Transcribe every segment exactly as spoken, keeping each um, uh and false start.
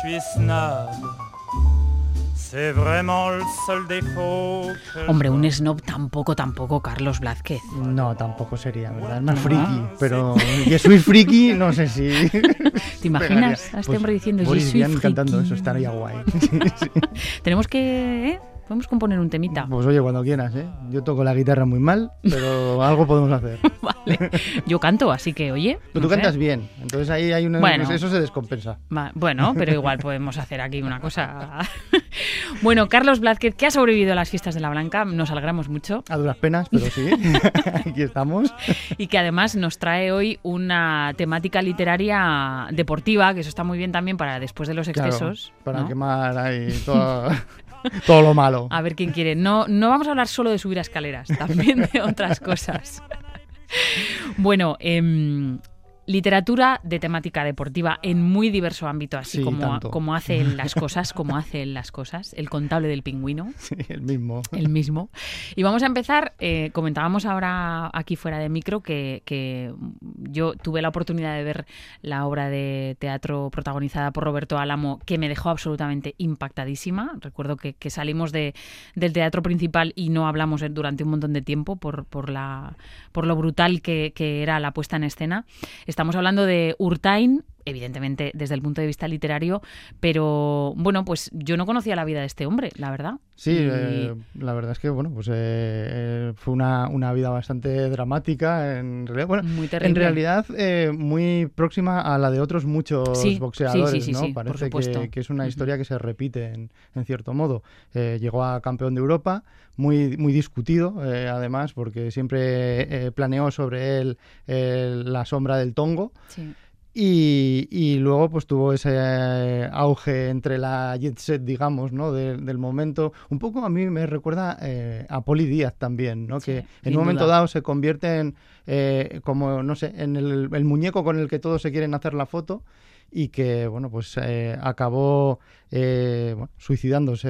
suis snob. C'est vraiment le seul défaut que Hombre, un snob tampoco, tampoco, Carlos Blázquez. No, tampoco sería, ¿verdad? Es más friki, pero que soy friki, no sé si... ¿Te imaginas a este Pues hombre diciendo yo Boris soy Vian friki? cantando eso, estaría guay. Sí, sí. Tenemos que... ¿eh? Podemos componer un temita. Pues oye, cuando quieras, ¿eh? Yo toco la guitarra muy mal, pero algo podemos hacer. Vale. Yo canto, así que, oye... Pero no tú sé. cantas bien, entonces ahí hay una... Bueno. Eso se descompensa. Va- Bueno, pero igual podemos hacer aquí una cosa. Bueno, Carlos Blázquez, que ha sobrevivido a las fiestas de la Blanca, nos alegramos mucho. A duras penas, pero sí. Aquí estamos. Y que además nos trae hoy una temática literaria deportiva, que eso está muy bien también para después de los Claro, excesos. para ¿no? quemar ahí todo, todo lo malo. A ver quién quiere. No, no vamos a hablar solo de subir a escaleras, también de otras cosas. Bueno, em, literatura de temática deportiva en muy diverso ámbito, así Sí, como, tanto. como hace él las cosas, como hace él las cosas. El contable del pingüino. Sí, el mismo. El mismo. Y vamos a empezar, eh, comentábamos ahora aquí fuera de micro que, que yo tuve la oportunidad de ver la obra de teatro protagonizada por Roberto Álamo, que me dejó absolutamente impactadísima. Recuerdo que, que salimos de, del teatro principal y no hablamos durante un montón de tiempo por, por, la, por lo brutal que, que era la puesta en escena. Estamos hablando de Urtain, evidentemente desde el punto de vista literario, pero bueno, pues yo no conocía la vida de este hombre, la verdad. Sí, Y- eh, la verdad es que bueno, pues eh, eh, fue una, una vida bastante dramática, en realidad, bueno, Muy terrible. en realidad eh, muy próxima a la de otros muchos Sí, boxeadores, sí, sí, sí, ¿no? sí, por Parece supuesto. que, que es una Ujú. historia que se repite en, en cierto modo. Eh, llegó a campeón de Europa, muy, muy discutido, eh, además, porque siempre eh, planeó sobre él eh, la sombra del Tongo. Sí. Y, y luego pues tuvo ese eh, auge entre la jet set, digamos, ¿no? de- del momento. Un poco a mí me recuerda eh, a Poli Díaz también, ¿no? Sí, Que en sin un momento duda. dado se convierte en, eh, como, no sé, en el, el muñeco con el que todos se quieren hacer la foto y que, bueno, pues eh, acabó eh, bueno, suicidándose,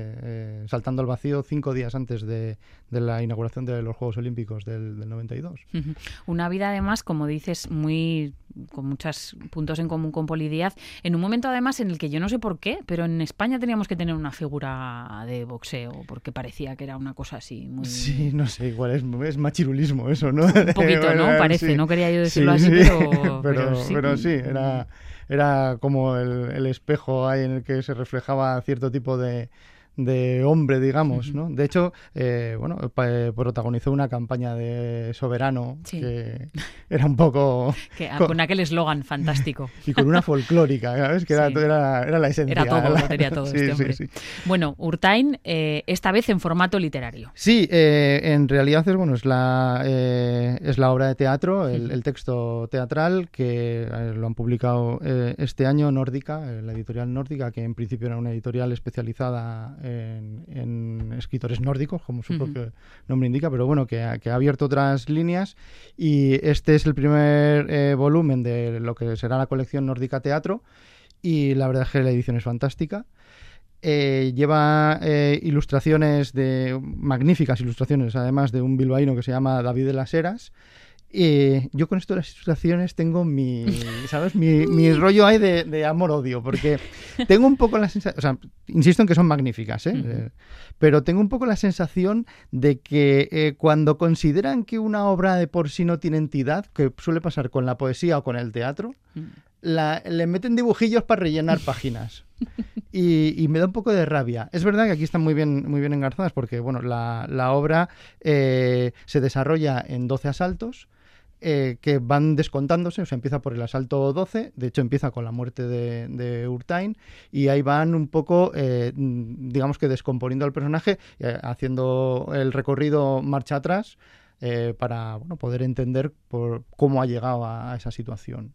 eh, saltando al vacío cinco días antes de, de la inauguración de los Juegos Olímpicos del, del noventa y dos. Ujú. Una vida además, como dices, muy con muchos puntos en común con Poli Díaz, en un momento además en el que yo no sé por qué, pero en España teníamos que tener una figura de boxeo, porque parecía que era una cosa así muy... Sí, no sé, igual es, es machirulismo eso, ¿no? Un poquito, ¿no? Bueno, Parece, sí. no quería yo decirlo Sí, así, sí. pero, pero, sí. pero sí, era, era como el, el espejo ahí en el que se reflejaba cierto tipo de, de hombre, digamos, ¿no? De hecho, eh, bueno, pa- protagonizó una campaña de Soberano Sí. que era un poco... Que, con- con aquel eslogan fantástico. y con una folclórica, ¿sabes? Que era, Sí. era, era la esencia. Era todo, la- lo tenía todo sí, este sí, hombre. sí. Bueno, Urtain, eh, esta vez en formato literario. Sí, eh, en realidad es bueno es la eh, es la obra de teatro, el, el texto teatral que eh, lo han publicado eh, este año Nórdica, eh, la editorial Nórdica, que en principio era una editorial especializada en, en escritores nórdicos, como su Ujú. propio nombre indica, pero bueno que ha, que ha abierto otras líneas y este es el primer eh, volumen de lo que será la colección Nórdica Teatro y la verdad es que la edición es fantástica. Eh, lleva eh, ilustraciones de magníficas ilustraciones, además de un bilbaíno que se llama David de las Heras. Eh, yo con esto de las ilustraciones tengo mi, ¿sabes? Mi, mi rollo ahí de, de amor-odio, porque tengo un poco la sensación, o sea, insisto en que son magníficas, ¿eh? Ujú. Eh, pero tengo un poco la sensación de que eh, cuando consideran que una obra de por sí no tiene entidad, que suele pasar con la poesía o con el teatro, la, le meten dibujillos para rellenar páginas. Y, y me da un poco de rabia. Es verdad que aquí están muy bien, muy bien engarzadas porque bueno, la, la obra eh, se desarrolla en doce asaltos eh, que van descontándose, o sea, empieza por el asalto doce, de hecho empieza con la muerte de, de Urtain y ahí van un poco, eh, digamos que descomponiendo al personaje, eh, haciendo el recorrido marcha atrás eh, para bueno, poder entender por cómo ha llegado a, a esa situación.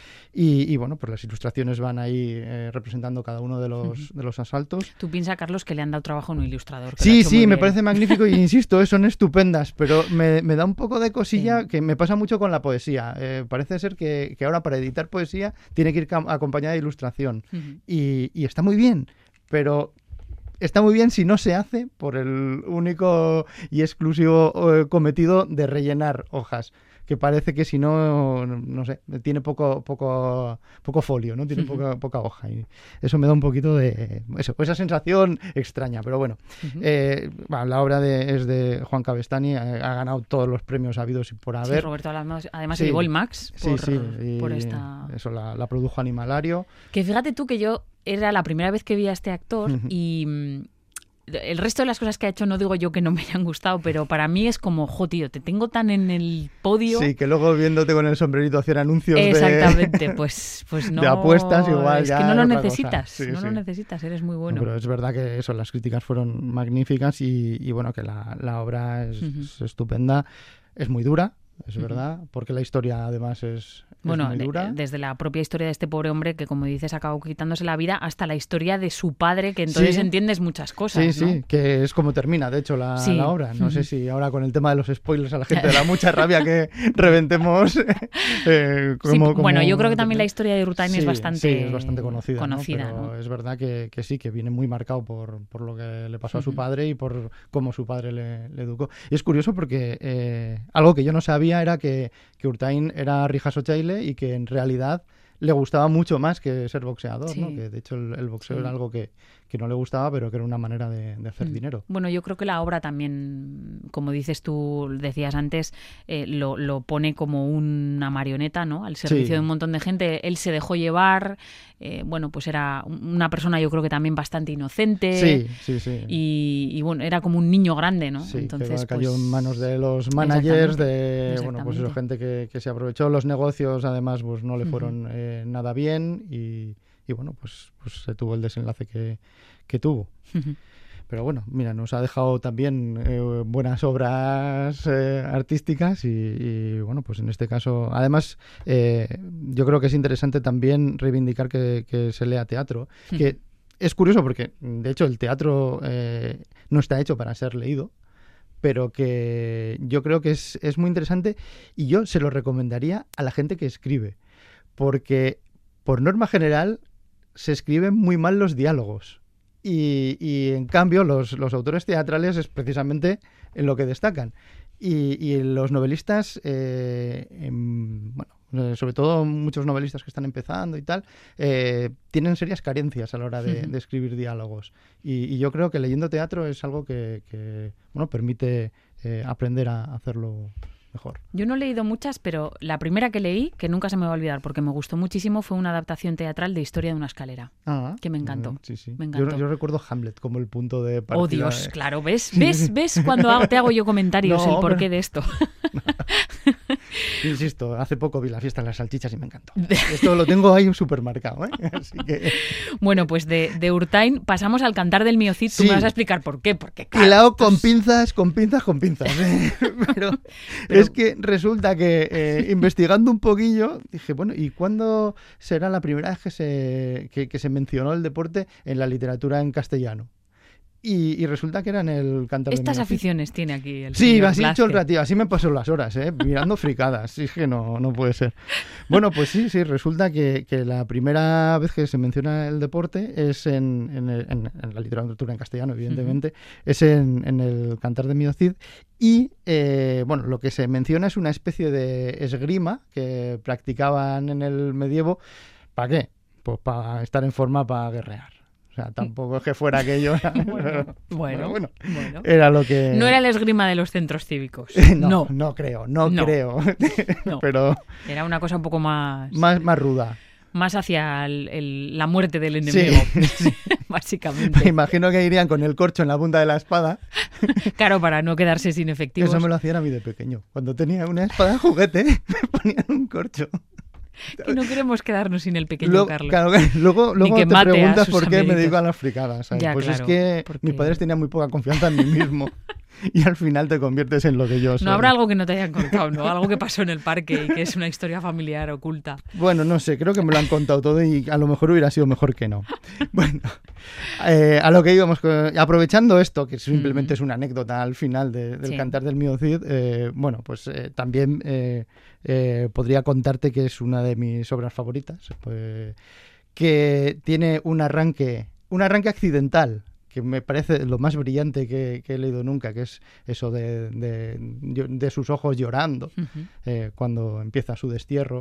Y, y bueno, pues las ilustraciones van ahí eh, representando cada uno de los, de los asaltos. Tú piensas, Carlos, que le han dado trabajo a un ilustrador. que lo ha Sí, hecho sí, muy me bien. parece magnífico y insisto, eh, son estupendas, pero me, me da un poco de cosilla Sí. que me pasa mucho con la poesía. Eh, parece ser que, que ahora para editar poesía tiene que ir cam- acompañada de ilustración. Ujú. Y, y está muy bien, pero está muy bien si no se hace por el único y exclusivo eh, cometido de rellenar hojas. que parece que si no, no sé, tiene poco poco poco folio, ¿no? Tiene poca, poca hoja. Y eso me da un poquito de... eso, esa sensación extraña, pero bueno. Uh-huh. eh, bueno la obra de, es de Juan Cabestany, ha, ha ganado todos los premios habidos y por haber. Sí, Roberto Alamos, además se llevó el Max por, sí, sí, por esta... Eso, la, la produjo Animalario. Que fíjate tú que yo era la primera vez que vi a este actor uh-huh. y... el resto de las cosas que ha hecho no digo yo que no me hayan gustado, pero para mí es como, jo, tío, te tengo tan en el podio. Sí, que luego viéndote con el sombrerito hacer anuncios exactamente, de... pues, pues no... de apuestas igual. Es ya que no lo necesitas, sí, no sí. lo necesitas, eres muy bueno. No, pero es verdad que eso, las críticas fueron magníficas y, y bueno, que la, la obra es, uh-huh. es estupenda, es muy dura. Es verdad, porque la historia además es, bueno, es muy dura. De, desde la propia historia de este pobre hombre que, como dices, acabó quitándose la vida, hasta la historia de su padre, que entonces sí. entiendes muchas cosas. Sí, ¿no? sí, que es como termina, de hecho, la, sí. la obra. No uh-huh. sé si ahora con el tema de los spoilers a la gente le da mucha rabia que reventemos. Eh, como, sí, como, bueno, yo creo que también la historia de Rutain sí, es bastante, sí, es bastante conocida. conocida ¿no? Pero ¿no? es verdad que, que sí, que viene muy marcado por, por lo que le pasó uh-huh. a su padre y por cómo su padre le, le educó. Y es curioso porque eh, algo que yo no sabía era que que Urtain era Rijas Ochaile y que en realidad le gustaba mucho más que ser boxeador, sí. ¿no? Que de hecho el, el boxeo sí. era algo que, que no le gustaba, pero que era una manera de, de hacer mm. dinero. Bueno, yo creo que la obra también, como dices tú, decías antes, eh, lo, lo pone como una marioneta, ¿no? Al servicio sí. de un montón de gente. Él se dejó llevar, eh, bueno, pues era una persona yo creo que también bastante inocente. Sí, sí, sí. Y, y bueno, era como un niño grande, ¿no? Sí, entonces que cayó pues... en manos de los managers, exactamente, de exactamente. bueno, pues eso, gente que, que se aprovechó. Los negocios además pues no le fueron uh-huh. eh, nada bien y, y bueno, pues, pues se tuvo el desenlace que, que tuvo. Uh-huh. Pero bueno, mira, nos ha dejado también eh, buenas obras eh, artísticas y, y bueno, pues en este caso, además, eh, yo creo que es interesante también reivindicar que, que se lea teatro, uh-huh. que es curioso porque, de hecho, el teatro eh, no está hecho para ser leído, pero que yo creo que es, es muy interesante y yo se lo recomendaría a la gente que escribe, porque por norma general se escriben muy mal los diálogos. Y, y en cambio los, los autores teatrales es precisamente en lo que destacan. Y, y los novelistas, eh, en, bueno, sobre todo muchos novelistas que están empezando y tal, eh, tienen serias carencias a la hora de, de escribir diálogos. Y, y yo creo que leyendo teatro es algo que, que bueno, permite eh, aprender a hacerlo mejor. Yo no he leído muchas, pero la primera que leí, que nunca se me va a olvidar porque me gustó muchísimo, fue una adaptación teatral de Historia de una escalera, ah, que me encantó. Sí, sí. Me encantó. Yo, yo recuerdo Hamlet como el punto de partida. Oh, Dios, de... claro, ¿ves? ¿Ves? ¿Ves cuando hago, te hago yo comentarios no, el porqué pero... de esto? Insisto, hace poco vi La fiesta de las salchichas y me encantó. Esto lo tengo ahí supermercado, ¿eh? Así que... Bueno, pues de, de Urtain pasamos al Cantar del Mio Cid. Tú sí. me vas a explicar por qué. Porque, claro, hilado con es... pinzas, con pinzas, con pinzas. ¿eh? Pero, pero es que resulta que eh, investigando un poquillo, dije, bueno, ¿y cuándo será la primera vez que se, que, que se mencionó el deporte en la literatura en castellano? Y, y resulta que era en el Cantar del Mio Cid. Estas aficiones tiene aquí el Sí, señor así Blázquez. hecho el ratito, así me pasó las horas, ¿eh? Mirando fricadas. Sí, es que no, no puede ser. Bueno, pues sí, sí, resulta que, que la primera vez que se menciona el deporte es en, en, el, en, en la literatura en castellano, evidentemente, uh-huh. es en, en el Cantar del Mio Cid. Y, eh, bueno, lo que se menciona es una especie de esgrima que practicaban en el medievo. ¿Para qué? Pues para estar en forma para guerrear. O sea, tampoco es que fuera aquello. bueno, bueno, bueno, bueno. Era lo que... No era el esgrima de los centros cívicos. no, no, no creo, no, no. creo. no. Pero era una cosa un poco más... Más, más ruda. Más hacia el, el, la muerte del enemigo, sí, sí. básicamente. Me imagino que irían con el corcho en la punta de la espada. Claro, para no quedarse sin efectivos. Eso me lo hacían a mí de pequeño. Cuando tenía una espada de juguete, me ponían un corcho. Que no queremos quedarnos sin el pequeño luego, Carlos. Claro, luego luego que te preguntas por qué amiguitos. me dedico a las fricadas. ¿Sabes? Ya, pues claro, es que porque... mis padres tenían muy poca confianza en mí mismo. Y al final te conviertes en lo que yo soy. No habrá algo que no te hayan contado, ¿no? Algo que pasó en el parque y que es una historia familiar oculta. Bueno, no sé, creo que me lo han contado todo y a lo mejor hubiera sido mejor que no. Bueno, eh, a lo que íbamos, aprovechando esto, que simplemente mm. es una anécdota al final de, del sí. Cantar del Mio Cid, eh, bueno, pues eh, también eh, eh, podría contarte que es una de mis obras favoritas, pues, que tiene un arranque, un arranque accidental, que me parece lo más brillante que, que he leído nunca, que es eso de, de, de sus ojos llorando uh-huh. eh, cuando empieza su destierro.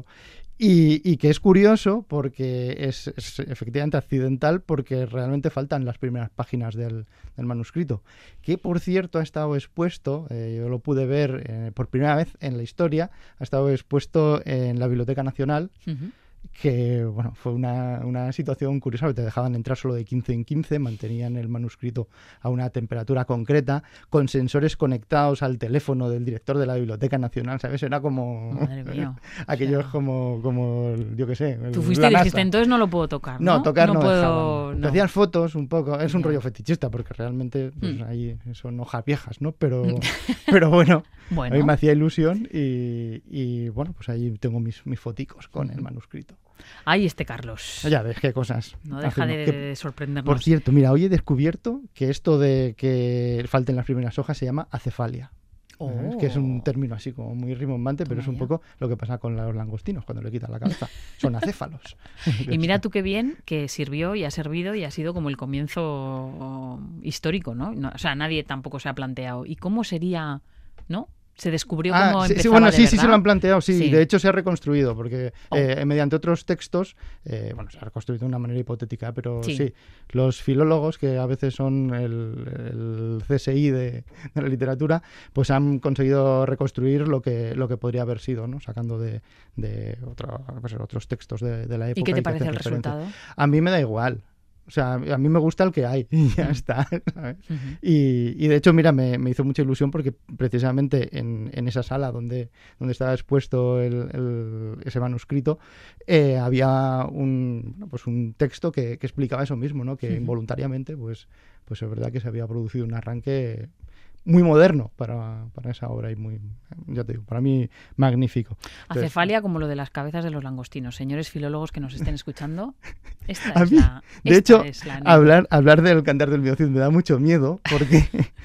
Y, y que es curioso porque es, es efectivamente accidental, porque realmente faltan las primeras páginas del, del manuscrito, que por cierto ha estado expuesto, eh, yo lo pude ver eh, por primera vez en la historia, ha estado expuesto en la Biblioteca Nacional, uh-huh. que bueno, fue una, una situación curiosa, porque te dejaban entrar solo de quince en quince, mantenían el manuscrito a una temperatura concreta, con sensores conectados al teléfono del director de la Biblioteca Nacional, ¿sabes? Era como... Madre mía. Aquello o es como, como, yo qué sé... Tú fuiste y dijiste, entonces no lo puedo tocar, ¿no? No, tocar no, no puedo... dejaban. No. Te hacían fotos un poco, es un Ya. rollo fetichista, porque realmente pues, mm. ahí son hojas viejas, ¿no? Pero, pero bueno, bueno, a mí me hacía ilusión y, y bueno, pues ahí tengo mis, mis foticos con el manuscrito. Ay, este Carlos. Ya ves qué cosas. No deja hacemos. de, Que, de sorprendernos. Por cierto, mira, hoy he descubierto que esto de que falten las primeras hojas se llama acefalia. Oh. ¿Eh? Que es un término así como muy rimbombante, Toma pero es un ya. poco lo que pasa con los langostinos cuando le quitan la cabeza. Son acéfalos. Y mira tú qué bien que sirvió y ha servido y ha sido como el comienzo histórico, ¿no? no o sea, nadie tampoco se ha planteado. ¿Y cómo sería, no? Se descubrió ah, cómo sí, empezaba sí, bueno, de sí, verdad. sí se lo han planteado, sí, sí. De hecho se ha reconstruido, porque oh. eh, mediante otros textos, eh, bueno, se ha reconstruido de una manera hipotética, pero sí, sí los filólogos, que a veces son el, el C S I de, de la literatura, pues han conseguido reconstruir lo que lo que podría haber sido, ¿no? Sacando de, de otro, pues, otros textos de, de la época. ¿Y qué te y parece el referencia. resultado? A mí me da igual. O sea, a mí me gusta el que hay y ya está, ¿sabes? Uh-huh. Y, y de hecho, mira, me, me hizo mucha ilusión porque precisamente en, en esa sala donde, donde estaba expuesto el, el, ese manuscrito eh, había un, bueno, pues un texto que, que explicaba eso mismo, ¿no? Que uh-huh. involuntariamente, pues, pues es verdad que se había producido un arranque muy moderno para, para esa obra y muy, ya te digo, para mí magnífico. Entonces, acefalia como lo de las cabezas de los langostinos. Señores filólogos que nos estén escuchando, esta a es mí, la de esta hecho, es la hablar, hablar del Cantar del Miocid me da mucho miedo porque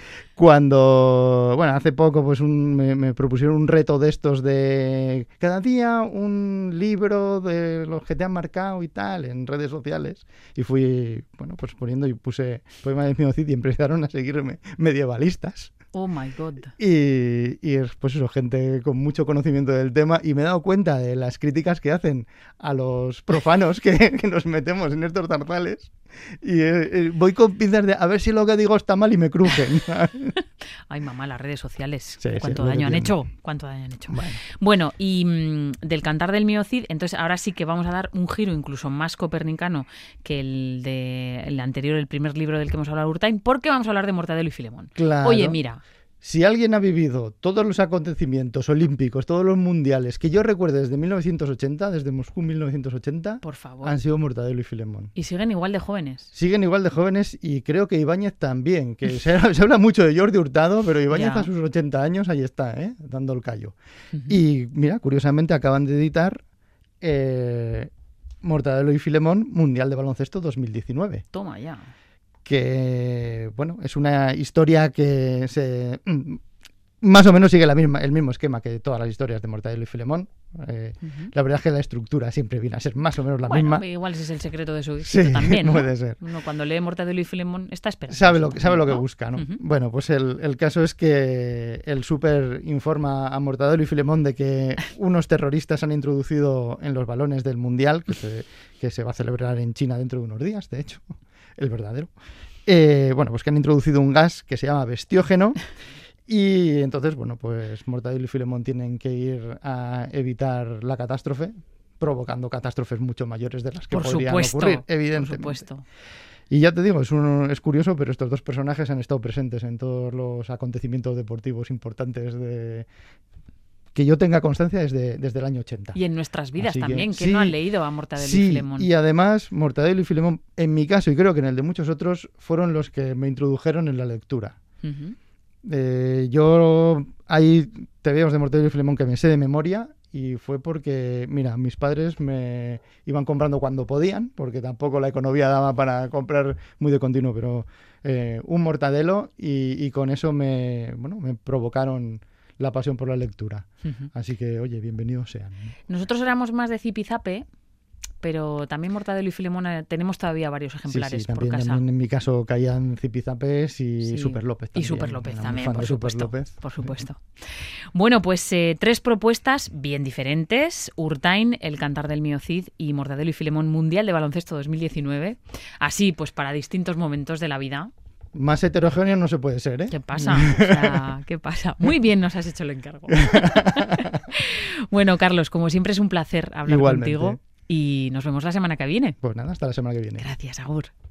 cuando, bueno, hace poco pues un, me, me propusieron un reto de estos de cada día un libro de los que te han marcado y tal en redes sociales y fui, bueno, pues poniendo y puse poema del Miocid y empezaron a seguirme medievalistas. Oh my God. Y, y pues eso, gente con mucho conocimiento del tema, y me he dado cuenta de las críticas que hacen a los profanos que, que nos metemos en estos zarzales. Y eh, eh, voy con pinzas de a ver si lo que digo está mal y me crujen. Ay, mamá, las redes sociales. Sí, ¿Cuánto sí, daño han tiene. hecho? ¿Cuánto daño han hecho? Bueno, bueno y mmm, del Cantar del Miocid, entonces ahora sí que vamos a dar un giro incluso más copernicano que el de el anterior, el primer libro del que hemos hablado, Urtain, porque vamos a hablar de Mortadelo y Filemón. claro. Oye, mira. Si alguien ha vivido todos los acontecimientos olímpicos, todos los mundiales, que yo recuerdo desde mil novecientos ochenta, desde Moscú mil novecientos ochenta, por favor, han sido Mortadelo y Filemón. Y siguen igual de jóvenes. Siguen igual de jóvenes y creo que Ibáñez también, que se, se habla mucho de Jordi Hurtado, pero Ibáñez Ya. a sus ochenta años ahí está, ¿eh? Dando el callo. Uh-huh. Y mira, curiosamente acaban de editar eh, Mortadelo y Filemón, Mundial de Baloncesto dos mil diecinueve. Toma ya. Que, bueno, es una historia que se... más o menos sigue la misma, el mismo esquema que todas las historias de Mortadelo y Filemón. Eh, uh-huh. La verdad es que la estructura siempre viene a ser más o menos la bueno, misma. Igual ese es el secreto de su éxito sí, también, ¿no? puede ser. Uno cuando lee Mortadelo y Filemón está esperando. Sabe lo, que, sabe lo que ¿no? busca, ¿no? Uh-huh. Bueno, pues el, el caso es que el Súper informa a Mortadelo y Filemón de que unos terroristas han introducido en los balones del Mundial, que se, que se va a celebrar en China dentro de unos días, de hecho, el verdadero. Eh, bueno, pues que han introducido un gas que se llama bestiógeno. Y entonces, bueno, pues Mortadelo y Filemón tienen que ir a evitar la catástrofe, provocando catástrofes mucho mayores de las que por podrían supuesto, ocurrir, evidentemente. Por supuesto. Y ya te digo, es, un, es curioso, pero estos dos personajes han estado presentes en todos los acontecimientos deportivos importantes de... que yo tenga constancia desde, desde el año ochenta. Y en nuestras vidas Así también, que sí, no han leído a Mortadelo sí, y Filemón. Y además, Mortadelo y Filemón, en mi caso, y creo que en el de muchos otros, fueron los que me introdujeron en la lectura. Uh-huh. Eh, yo hay tebeos de Mortadelo y Filemón que me sé de memoria, y fue porque, mira, mis padres me iban comprando cuando podían, porque tampoco la economía daba para comprar muy de continuo, pero eh, un Mortadelo, y, y con eso me, bueno, me provocaron la pasión por la lectura. Uh-huh. Así que, oye, bienvenidos sean. Nosotros éramos más de zipizape, pero también Mortadelo y Filemón eh, tenemos todavía varios ejemplares sí, sí, por también, casa. También en mi caso caían Zipizapes y Sí. Super López también. Y Super López Era muy también, fan por de Super supuesto, López. por supuesto. Bueno, pues eh, tres propuestas bien diferentes. Urtain, El cantar del mío Cid y Mortadelo y Filemón Mundial de Baloncesto dos mil diecinueve. Así, pues para distintos momentos de la vida. Más heterogéneo no se puede ser, ¿eh? ¿Qué pasa? O sea, ¿qué pasa? Muy bien nos has hecho el encargo. Bueno, Carlos, como siempre es un placer hablar Igualmente. contigo y nos vemos la semana que viene. Pues nada, hasta la semana que viene. Gracias, agur.